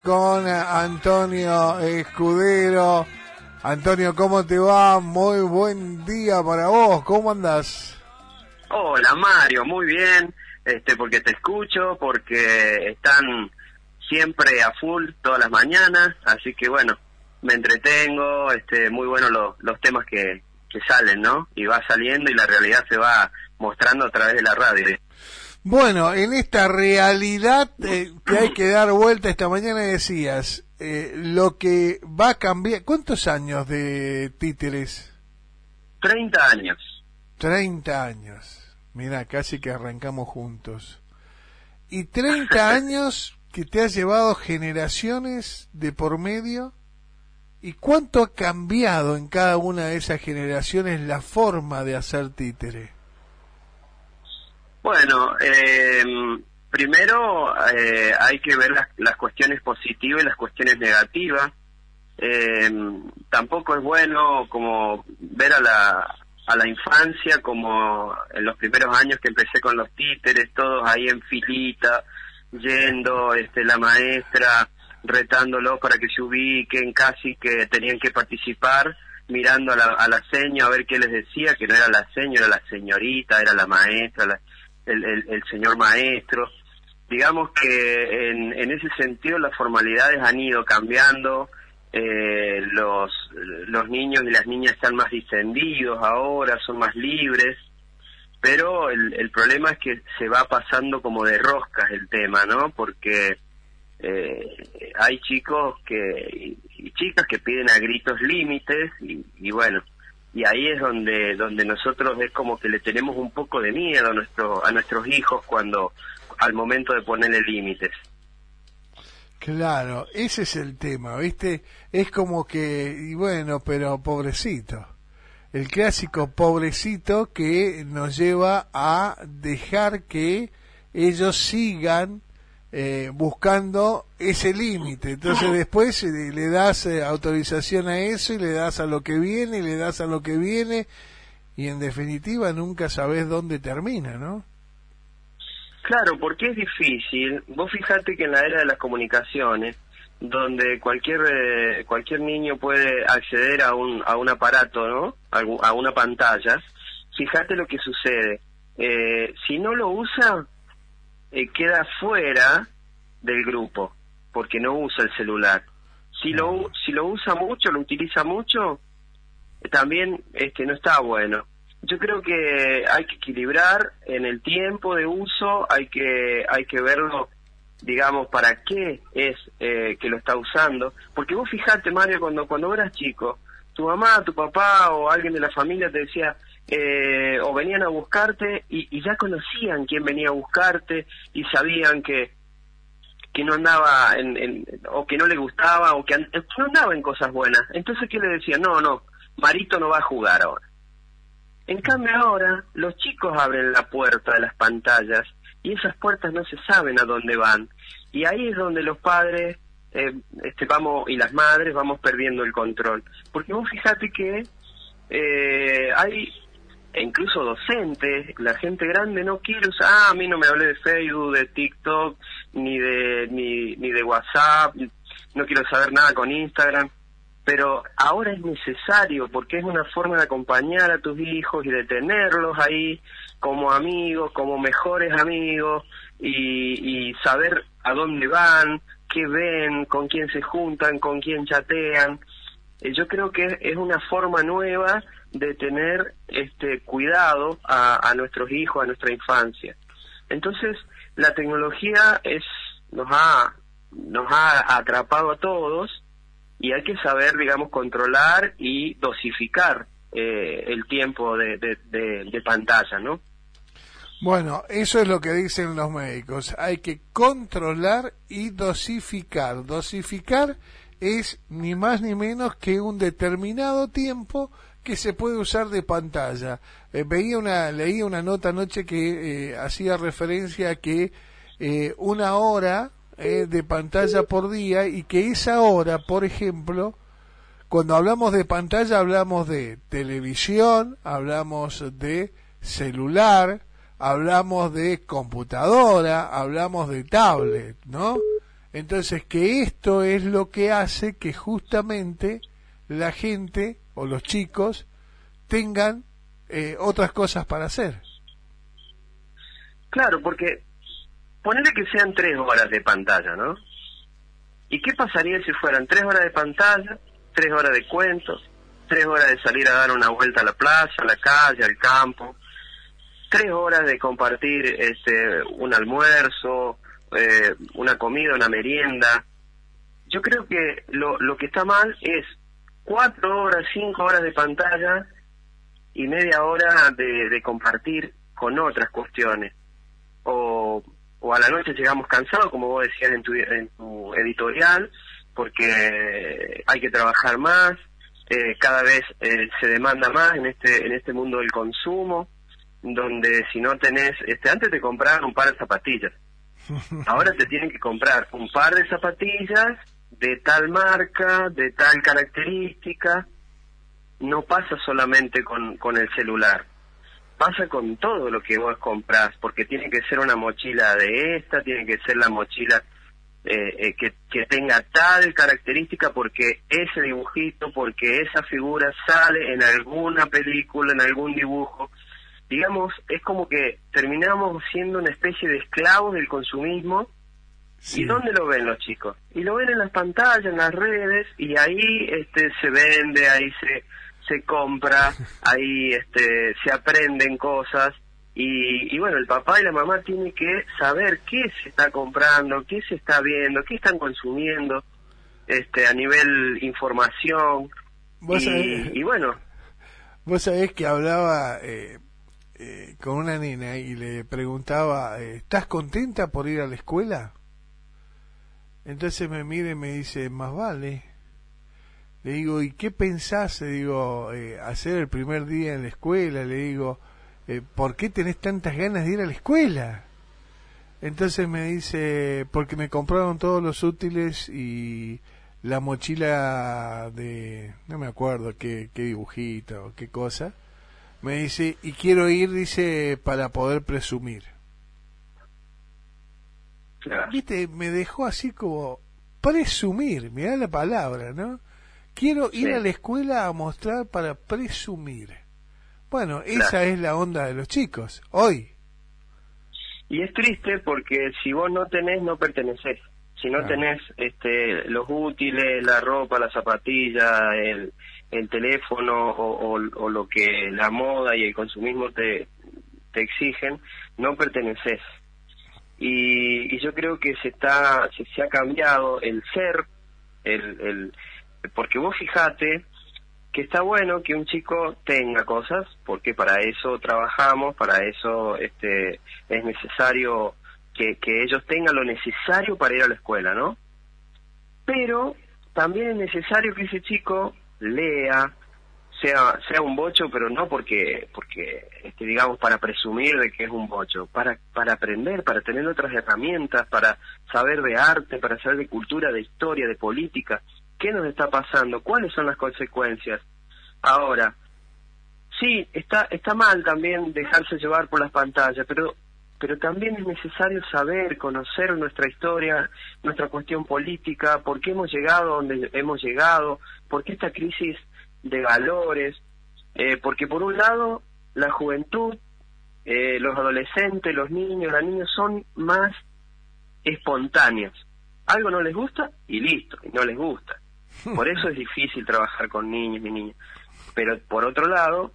Con Antonio Escudero. Antonio, ¿cómo te va? Muy buen día para vos, ¿cómo andás? Hola Mario, muy bien, porque te escucho, porque están siempre a full todas las mañanas, así que bueno, me entretengo, muy buenos los temas que salen, ¿no? Y va saliendo y la realidad se va mostrando a través de la radio. Bueno, en esta realidad que hay que dar vuelta, esta mañana decías, lo que va a cambiar. ¿Cuántos años de títeres? 30 años. 30 años. Mirá, casi que arrancamos juntos. Y 30 años que te ha llevado generaciones de por medio. ¿Y cuánto ha cambiado en cada una de esas generaciones la forma de hacer títere? Bueno, primero hay que ver las cuestiones positivas y las cuestiones negativas. Tampoco es bueno como ver a la infancia como en los primeros años que empecé con los títeres, todos ahí en filita, yendo, la maestra retándolos para que se ubiquen, casi que tenían que participar, mirando a la seño a ver qué les decía, que no era la seño, era la señorita, era la maestra, el señor maestro. Digamos que en ese sentido las formalidades han ido cambiando, los niños y las niñas están más distendidos ahora, son más libres, pero el problema es que se va pasando como de roscas el tema, ¿no? Porque hay chicos y chicas que piden a gritos límites y bueno, y ahí es donde nosotros es como que le tenemos un poco de miedo a nuestros hijos al momento de ponerle límites. Claro, ese es el tema, ¿viste? Es como que, y bueno, pero pobrecito. El clásico pobrecito que nos lleva a dejar que ellos sigan buscando ese límite. Entonces después le das autorización a eso y le das a lo que viene y le das a lo que viene y en definitiva nunca sabés dónde termina, ¿no? Claro, porque es difícil. Vos fijate que en la era de las comunicaciones, donde cualquier niño puede acceder a un aparato, ¿no? A una pantalla, fíjate lo que sucede. Si no lo usa, queda fuera del grupo, porque no usa el celular. Si lo usa mucho, lo utiliza mucho, también no está bueno. Yo creo que hay que equilibrar en el tiempo de uso, hay que verlo, digamos, para qué es que lo está usando. Porque vos fijate, Mario, cuando eras chico, tu mamá, tu papá o alguien de la familia te decía, o venían a buscarte y ya conocían quién venía a buscarte y sabían que no andaba o que no le gustaba o que no andaba en cosas buenas. Entonces, ¿qué le decían? No, Marito no va a jugar ahora. En cambio ahora, los chicos abren la puerta de las pantallas y esas puertas no se saben a dónde van. Y ahí es donde los padres y las madres vamos perdiendo el control. Porque vos fijate que hay incluso docentes, la gente grande no quiere usar, a mí no me hablé de Facebook, de TikTok, ni de WhatsApp, no quiero saber nada con Instagram. Pero ahora es necesario porque es una forma de acompañar a tus hijos y de tenerlos ahí como amigos, como mejores amigos y saber a dónde van, qué ven, con quién se juntan, con quién chatean. Yo creo que es una forma nueva de tener cuidado a nuestros hijos, a nuestra infancia. Entonces, la tecnología nos ha atrapado a todos. Y hay que saber, digamos, controlar y dosificar el tiempo de pantalla, ¿no? Bueno, eso es lo que dicen los médicos. Hay que controlar y dosificar. Dosificar es ni más ni menos que un determinado tiempo que se puede usar de pantalla. Leí una nota anoche que hacía referencia a que 1 hora de pantalla por día y que esa hora, por ejemplo, cuando hablamos de pantalla hablamos de televisión, hablamos de celular, hablamos de computadora, hablamos de tablet, ¿no? Entonces, que esto es lo que hace que justamente la gente o los chicos tengan otras cosas para hacer. Claro, porque ponele que sean 3 horas de pantalla, ¿no? ¿Y qué pasaría si fueran 3 horas de pantalla, 3 horas de cuentos, 3 horas de salir a dar una vuelta a la plaza, a la calle, al campo, 3 horas de compartir un almuerzo, una comida, una merienda? Yo creo que lo que está mal es 4 horas, 5 horas de pantalla y media hora de compartir con otras cuestiones. O a la noche llegamos cansados, como vos decías en tu editorial, porque hay que trabajar más, cada vez se demanda más en este mundo del consumo, donde si no tenés, antes te compraban un par de zapatillas, ahora te tienen que comprar un par de zapatillas de tal marca, de tal característica. No pasa solamente con el celular, pasa con todo lo que vos comprás, porque tiene que ser una mochila de esta, tiene que ser la mochila que tenga tal característica, porque ese dibujito, porque esa figura sale en alguna película, en algún dibujo. Digamos, es como que terminamos siendo una especie de esclavos del consumismo. Sí. ¿Y dónde lo ven los chicos? Y lo ven en las pantallas, en las redes, y ahí se vende, ahí se compra, ahí se aprenden cosas, y bueno, el papá y la mamá tienen que saber qué se está comprando, qué se está viendo, qué están consumiendo a nivel información. Y bueno, vos sabés que hablaba con una nena y le preguntaba, ¿estás contenta por ir a la escuela? Entonces me mira y me dice, más vale. Le digo, ¿y qué pensás? Le digo, hacer el primer día en la escuela. Le digo, ¿por qué tenés tantas ganas de ir a la escuela? Entonces me dice, porque me compraron todos los útiles y la mochila de, no me acuerdo qué dibujito o qué cosa. Me dice, y quiero ir, dice, para poder presumir. Claro. Viste, me dejó así como presumir, mirá la palabra, ¿no? Quiero ir a la escuela a mostrar para presumir. Bueno, claro. Esa es la onda de los chicos, hoy. Y es triste porque si vos no tenés, no pertenecés. Si no tenés los útiles, la ropa, la zapatilla, el teléfono o lo que la moda y el consumismo te exigen, no perteneces. Y yo creo que se ha cambiado el ser, porque vos fijate que está bueno que un chico tenga cosas, porque para eso trabajamos, para eso es necesario que ellos tengan lo necesario para ir a la escuela, ¿no? Pero también es necesario que ese chico lea, sea un bocho, pero no porque digamos para presumir de que es un bocho, para aprender, para tener otras herramientas, para saber de arte, para saber de cultura, de historia, de política. ¿Qué nos está pasando? ¿Cuáles son las consecuencias? Ahora, sí, está mal también dejarse llevar por las pantallas, pero también es necesario saber, conocer nuestra historia, nuestra cuestión política, por qué hemos llegado donde hemos llegado, por qué esta crisis de valores, porque por un lado la juventud, los adolescentes, los niños, las niñas son más espontáneos. Algo no les gusta y listo, y no les gusta. Por eso es difícil trabajar con niños y niñas. Pero por otro lado,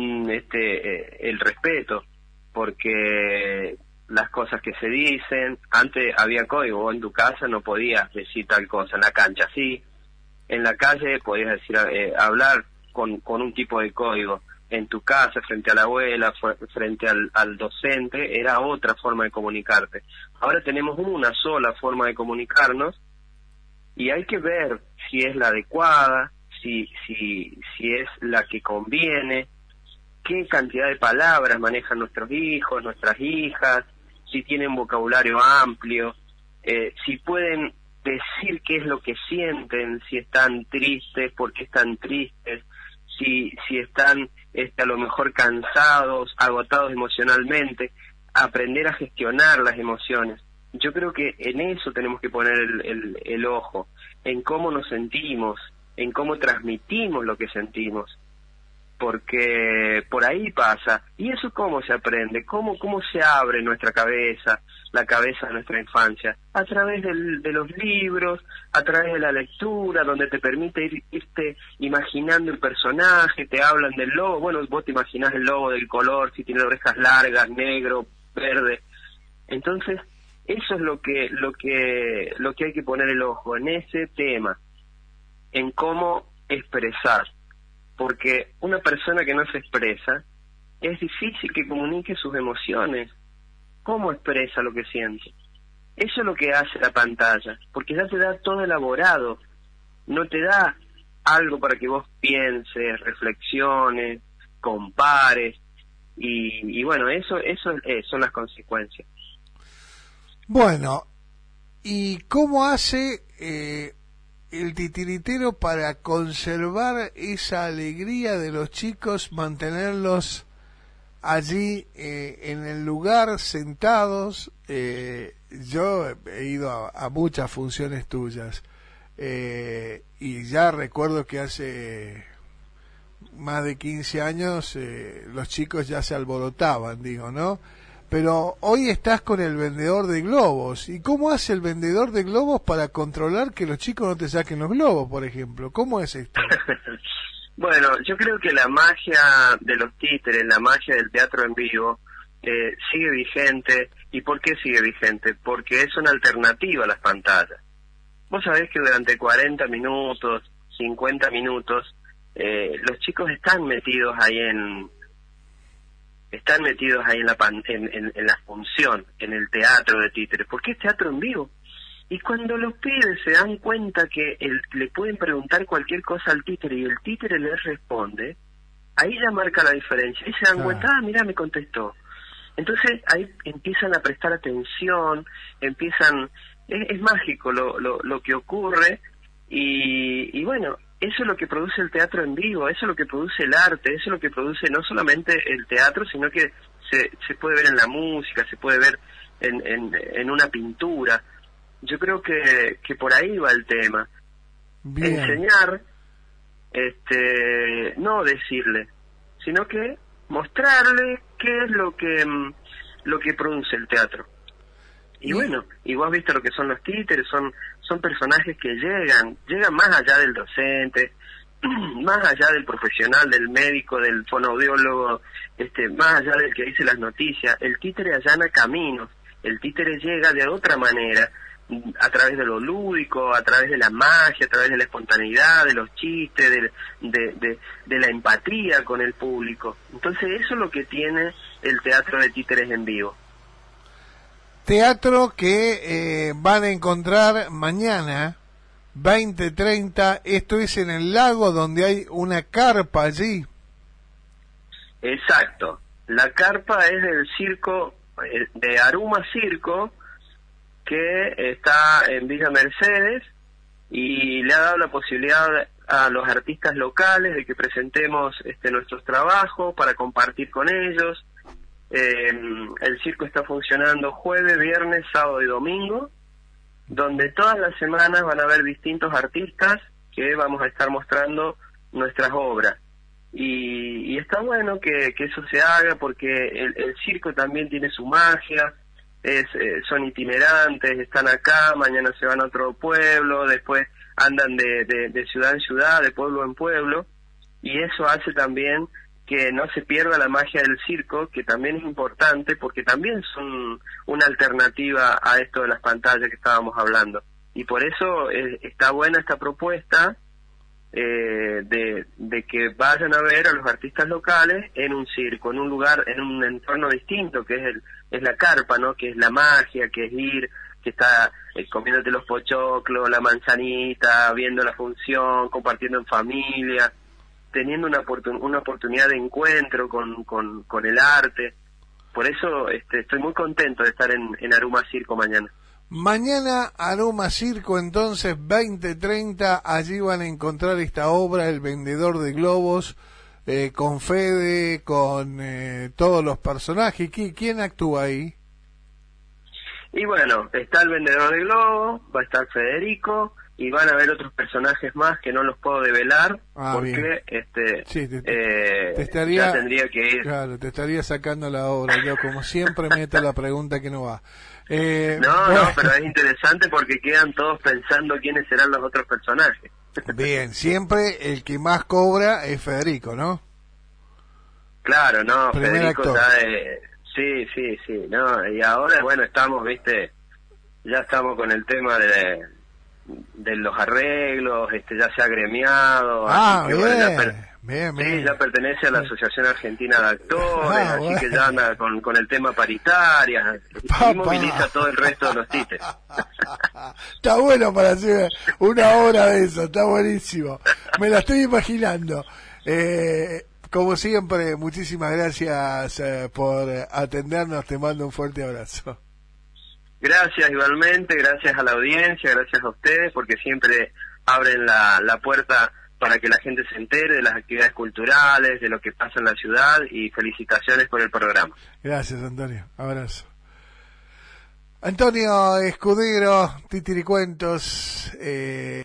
el respeto, porque las cosas que se dicen, antes había código, vos en tu casa no podías decir tal cosa, en la cancha sí, en la calle podías decir hablar con un tipo de código, en tu casa, frente a la abuela, frente al docente, era otra forma de comunicarte. Ahora tenemos una sola forma de comunicarnos y hay que ver si es la adecuada, si es la que conviene, qué cantidad de palabras manejan nuestros hijos, nuestras hijas, si tienen vocabulario amplio, si pueden decir qué es lo que sienten, si están tristes, por qué están tristes, si están a lo mejor cansados, agotados emocionalmente, aprender a gestionar las emociones. Yo creo que en eso tenemos que poner el ojo, en cómo nos sentimos, en cómo transmitimos lo que sentimos, porque por ahí pasa. ¿Y eso cómo se aprende? ¿Cómo se abre nuestra cabeza, la cabeza de nuestra infancia? A través de los libros, a través de la lectura, donde te permite irte imaginando el personaje, te hablan del lobo, bueno, vos te imaginás el lobo del color, si tiene orejas largas, negro, verde. Entonces, eso es lo que hay que poner el ojo, en ese tema, en cómo expresar. Porque una persona que no se expresa, es difícil que comunique sus emociones. ¿Cómo expresa lo que siente? Eso es lo que hace la pantalla, porque ya te da todo elaborado, no te da algo para que vos pienses, reflexiones, compares, y bueno, eso son las consecuencias. Bueno, ¿y cómo hace el titiritero para conservar esa alegría de los chicos, mantenerlos allí en el lugar, sentados? Yo he ido a muchas funciones tuyas y ya recuerdo que hace más de 15 años los chicos ya se alborotaban, digo, ¿no? Pero hoy estás con el vendedor de globos. ¿Y cómo hace el vendedor de globos para controlar que los chicos no te saquen los globos, por ejemplo? ¿Cómo es esto? Bueno, yo creo que la magia de los títeres, la magia del teatro en vivo, sigue vigente. ¿Y por qué sigue vigente? Porque es una alternativa a las pantallas. Vos sabés que durante 40 minutos, 50 minutos, los chicos están metidos ahí en la función, en el teatro de títeres, porque es teatro en vivo. Y cuando los pibes se dan cuenta que le pueden preguntar cualquier cosa al títere y el títere les responde, ahí ya marca la diferencia. Y se dan cuenta, mira, me contestó. Entonces ahí empiezan a prestar atención, es mágico lo que ocurre, y bueno, eso es lo que produce el teatro en vivo, eso es lo que produce el arte, eso es lo que produce no solamente el teatro, sino que se puede ver en la música, se puede ver en una pintura. Yo creo que por ahí va el tema. Bien. Enseñar, no decirle, sino que mostrarle qué es lo que produce el teatro. Y bueno, y vos has visto lo que son los títeres, son personajes que llegan más allá del docente, más allá del profesional, del médico, del fonoaudiólogo, más allá del que dice las noticias. El títere allana caminos, el títere llega de otra manera, a través de lo lúdico, a través de la magia, a través de la espontaneidad, de los chistes, de la empatía con el público. Entonces eso es lo que tiene el teatro de títeres en vivo. Teatro que van a encontrar mañana, 20:30, esto es en el lago, donde hay una carpa allí. Exacto, la carpa es del circo, de Aruma Circo, que está en Villa Mercedes, y le ha dado la posibilidad a los artistas locales de que presentemos nuestros trabajos para compartir con ellos. El circo está funcionando jueves, viernes, sábado y domingo, donde todas las semanas van a haber distintos artistas que vamos a estar mostrando nuestras obras. Y está bueno que eso se haga, porque el circo también tiene su magia, son itinerantes, están acá, mañana se van a otro pueblo, después andan de ciudad en ciudad, de pueblo en pueblo, y eso hace también que no se pierda la magia del circo, que también es importante, porque también son una alternativa a esto de las pantallas que estábamos hablando. Y por eso está buena esta propuesta de que vayan a ver a los artistas locales en un circo, en un lugar, en un entorno distinto, que es la carpa, ¿no? Que es la magia, que es ir, que está comiéndote los pochoclos, la manzanita, viendo la función, compartiendo en familia, teniendo una oportunidad de encuentro con el arte. Por eso estoy muy contento de estar en Aruma Circo mañana. Mañana Aruma Circo, entonces 20:30, allí van a encontrar esta obra, El vendedor de globos, con Fede, con todos los personajes. ¿Quién actúa ahí? Y bueno, está el vendedor de globo, va a estar Federico, y van a haber otros personajes más que no los puedo develar, porque bien. Sí, ya tendría que ir. Claro, te estaría sacando la obra. Yo, como siempre, meto la pregunta que no va. No, pero es interesante porque quedan todos pensando quiénes serán los otros personajes. Bien, siempre el que más cobra es Federico, ¿no? Claro, no, Primer Federico actor. sí, no, y ahora, bueno, estamos, ya estamos con el tema de los arreglos, ya se ha gremiado, así que, bien, sí, ya pertenece a la Asociación Argentina de Actores, así que ya anda con el tema paritarias, y moviliza a todo el resto de los títeres. Está bueno para hacer una obra de eso, está buenísimo, me la estoy imaginando. Como siempre, muchísimas gracias por atendernos, te mando un fuerte abrazo. Gracias igualmente, gracias a la audiencia, gracias a ustedes, porque siempre abren la puerta para que la gente se entere de las actividades culturales, de lo que pasa en la ciudad, y felicitaciones por el programa. Gracias, Antonio, abrazo. Antonio Escudero, Titiricuentos.